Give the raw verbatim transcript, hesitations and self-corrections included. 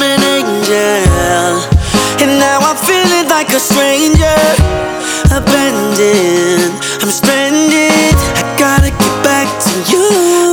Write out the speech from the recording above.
an angel, and now I'm feeling like a stranger. Abandoned, I'm stranded, I gotta get back to you.